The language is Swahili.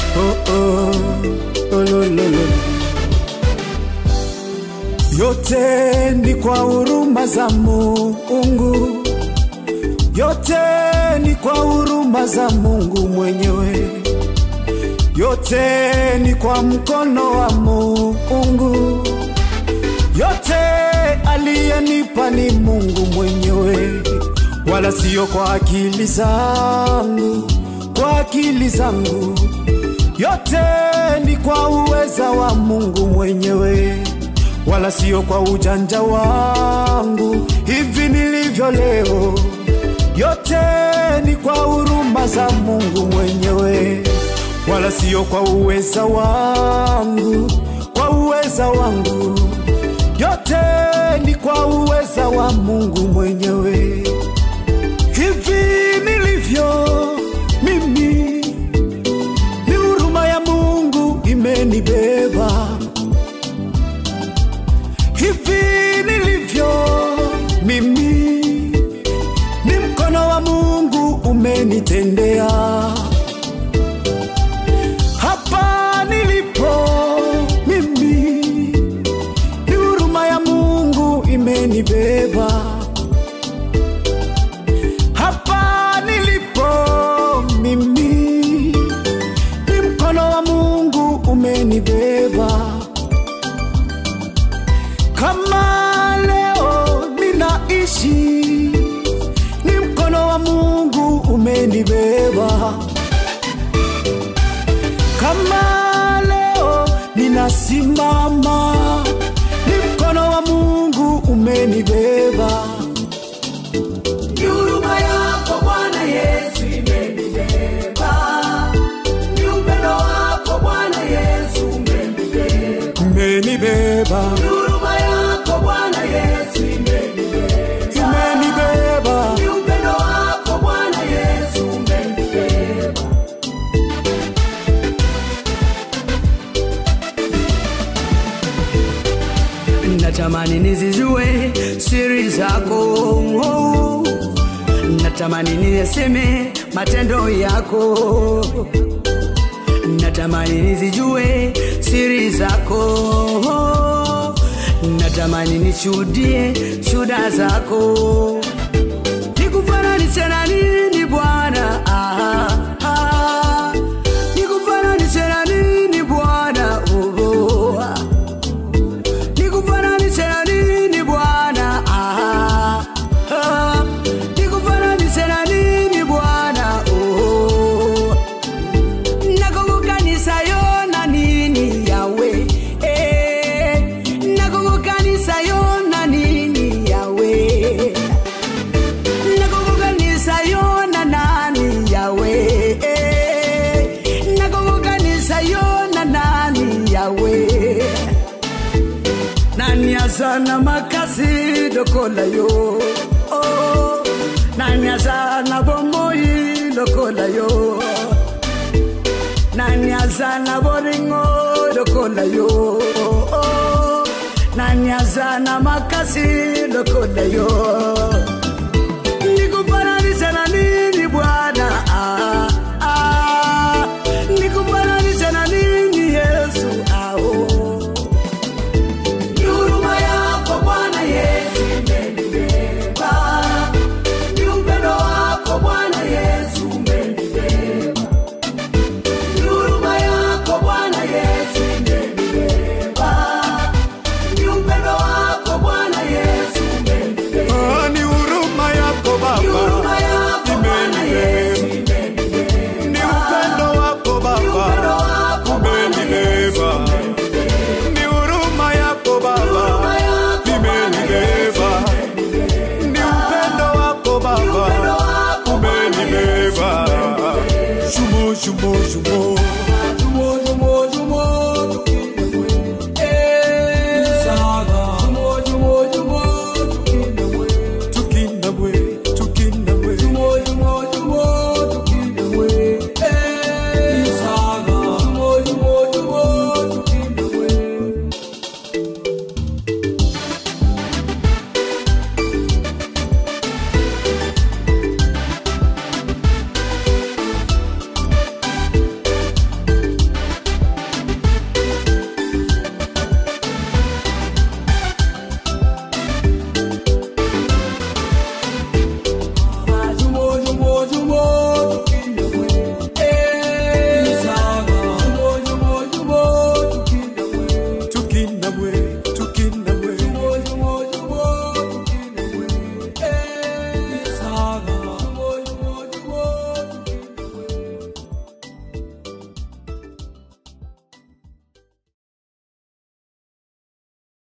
Yote ni kwa huruma za Mungu, yote ni kwa huruma za Mungu mwenyewe, yote ni kwa mkono wa Mungu, yote aliyenipa ni Mungu mwenyewe, wala sio kwa akili zangu, kwa akili zangu. Yote ni kwa uweza wa Mungu mwenyewe, wala sio kwa ujanja wangu hivi nilivyo leo. Yote ni kwa huruma za Mungu mwenyewe, wala sio kwa uweza wangu, kwa uweza wangu. Yote ni kwa uweza wa Mungu mwenyewe. Hivi nilivyo mimi ni huruma ya Mungu imenibeba. Hivi nilivyo mimi ni mkono wa Mungu umenitendea. Hapa nilipo mimi ni huruma ya Mungu imenibeba. Hapa nilipo mimi ni mkono wa Mungu umenibeba. Kama leo ninaishi ni mkono wa Mungu umenibeba. Kama leo ninasimama ni mkono wa Mungu umenibeba. Ni huruma yako Bwana Yesu imenibeba. Ni upendo wako Bwana Yesu umenibeba. Umenibeba. Ni huruma yako Bwana Yesu imenibeba. Umenibeba. Ni upendo wako Bwana Yesu umenibeba. Natamani nizijue siri zako, natamani niseme matendo yako, natamani nizijue siri zako, natamani nishuhudie shuhuda zako. Nikufananishe na nini Bwana? Nikufananishe na nini Bwana? Nikufananishe na nini Bwana? Nikufananishe na nini Bwana? Nakukukanisa yona nini Yahweh? Nakukukanisa yona nini Yahweh? Nakukukanisa yona nani Yahweh? Nakukukanisa yona nani Yahweh? Nani azana makasi dokola yo, nani azana bomoi dokola yo, nani azana boringo dokola yo, nani azana makasi dokola yo. Nikufananishe na nini Bwana? Nikufananishe na nini Yesu? Ni huruma yako Bwana Yesu imenibeba. Ni upendo wako Bwana Yesu umenibeba. Ni huruma yako Bwana Yesu imenibeba. Ni upendo wako Bwana Yesu umenibeba. Ni huruma yako Baba. Ni huruma yako Bwana Yesu imenibeba. Ni upendo wako Baba. Ni upendo wako Bwana Yesu umenibeba. Ni huruma yako Baba. Ni huruma yako Bwana Yesu umenibeba. Ni upendo wako Baba. Ni upendo wako Bwana Yesu umenibeba. Shumo shumo shumo.